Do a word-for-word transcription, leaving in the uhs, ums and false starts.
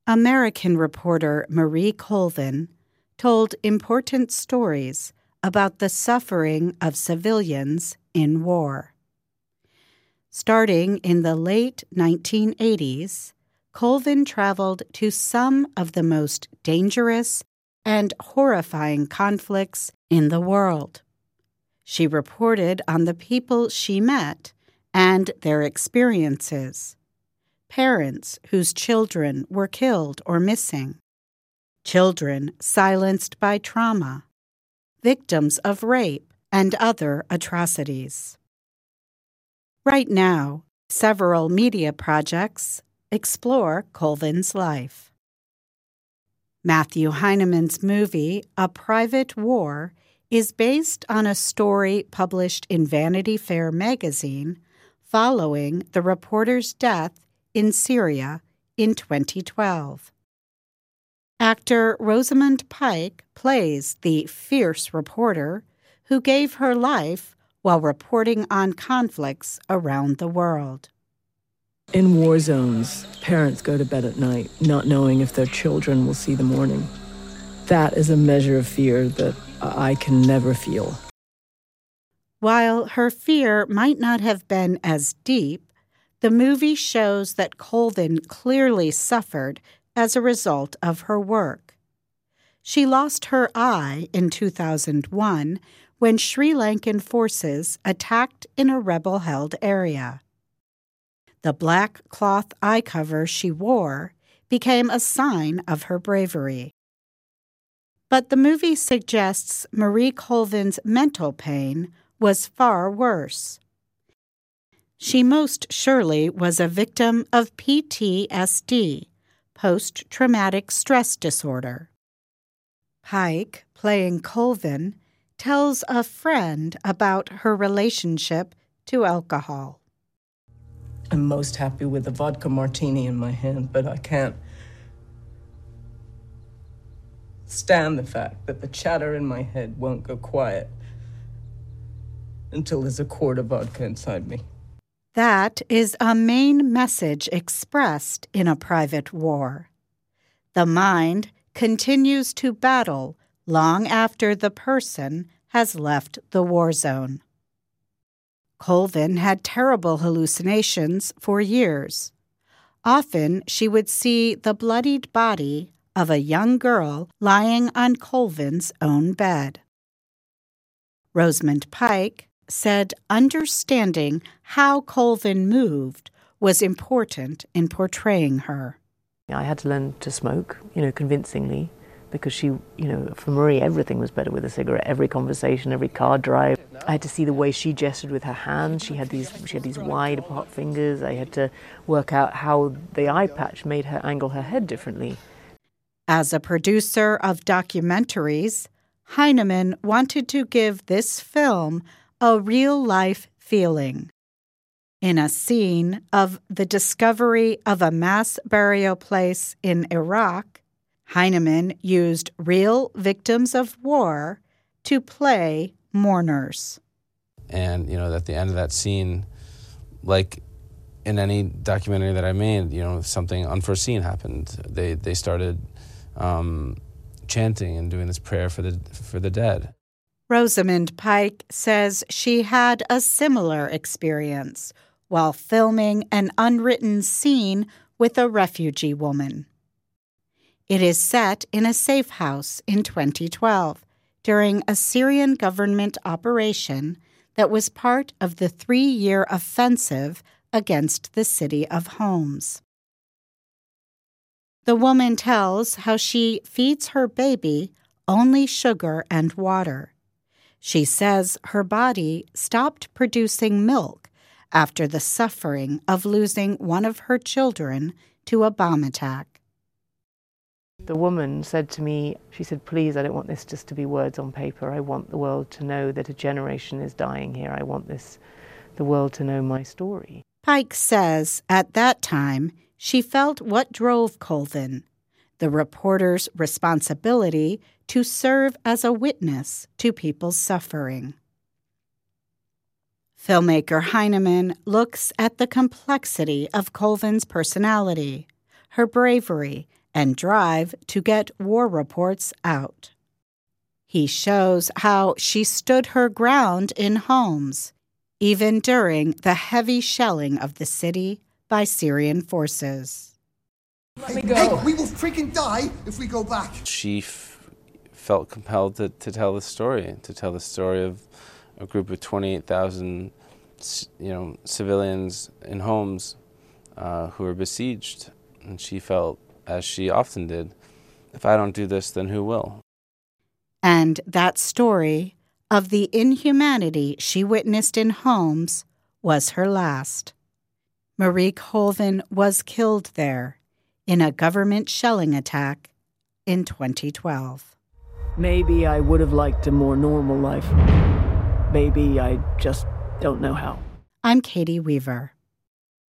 American reporter Marie Colvin told important stories about the suffering of civilians in war. Starting in the late nineteen eighties, Colvin traveled to some of the most dangerous and horrifying conflicts in the world. She reported on the people she met and their experiences. Parents whose children were killed or missing. Children silenced by trauma. Victims of rape and other atrocities. Right now, several media projects explore Colvin's life. Matthew Heineman's movie, A Private War, is based on a story published in Vanity Fair magazine following the reporter's death in Syria in twenty twelve. Actor Rosamund Pike plays the fierce reporter who gave her life while reporting on conflicts around the world. In war zones, parents go to bed at night not knowing if their children will see the morning. That is a measure of fear that I can never feel. While her fear might not have been as deep, the movie shows that Colvin clearly suffered as a result of her work. She lost her eye in two thousand one when Sri Lankan forces attacked in a rebel-held area. The black cloth eye cover she wore became a sign of her bravery. But the movie suggests Marie Colvin's mental pain was far worse. She most surely was a victim of P T S D, post-traumatic stress disorder. Pike, playing Colvin, tells a friend about her relationship to alcohol. I'm most happy with a vodka martini in my hand, but I can't stand the fact that the chatter in my head won't go quiet until there's a quart of vodka inside me. That is a main message expressed in A Private War. The mind continues to battle long after the person has left the war zone. Colvin had terrible hallucinations for years. Often she would see the bloodied body of a young girl lying on Colvin's own bed. Rosamund Pike said understanding how Colvin moved was important in portraying her. I had to learn to smoke, you know, convincingly, because she, you know, for Marie, everything was better with a cigarette. Every conversation, every car drive. I had to see the way she gestured with her hands. She had these, she had these wide apart fingers. I had to work out how the eye patch made her angle her head differently. As a producer of documentaries, Heineman wanted to give this film a real-life feeling. In a scene of the discovery of a mass burial place in Iraq, Heineman used real victims of war to play mourners. And, you know, at the end of that scene, like in any documentary that I made, you know, something unforeseen happened. They they started um, chanting and doing this prayer for the for the dead. Rosamund Pike says she had a similar experience while filming an unwritten scene with a refugee woman. It is set in a safe house in twenty twelve during a Syrian government operation that was part of the three-year offensive against the city of Homs. The woman tells how she feeds her baby only sugar and water. She says her body stopped producing milk after the suffering of losing one of her children to a bomb attack. The woman said to me, she said, please, I don't want this just to be words on paper. I want the world to know that a generation is dying here. I want this, the world to know my story. Pike says at that time she felt what drove Colvin, the reporter's responsibility to serve as a witness to people's suffering. Filmmaker Heineman looks at the complexity of Colvin's personality, her bravery, and drive to get war reports out. He shows how she stood her ground in Homs, even during the heavy shelling of the city by Syrian forces. Let me go. Hey, we will freaking die if we go back. She f- felt compelled to, to tell the story, to tell the story of a group of twenty-eight thousand, you know, civilians in Homs uh, who were besieged. And she felt, as she often did, if I don't do this, then who will? And that story of the inhumanity she witnessed in Homs was her last. Marie Colvin was killed there in a government shelling attack in twenty twelve. Maybe I would have liked a more normal life. Maybe I just don't know how. I'm Katie Weaver.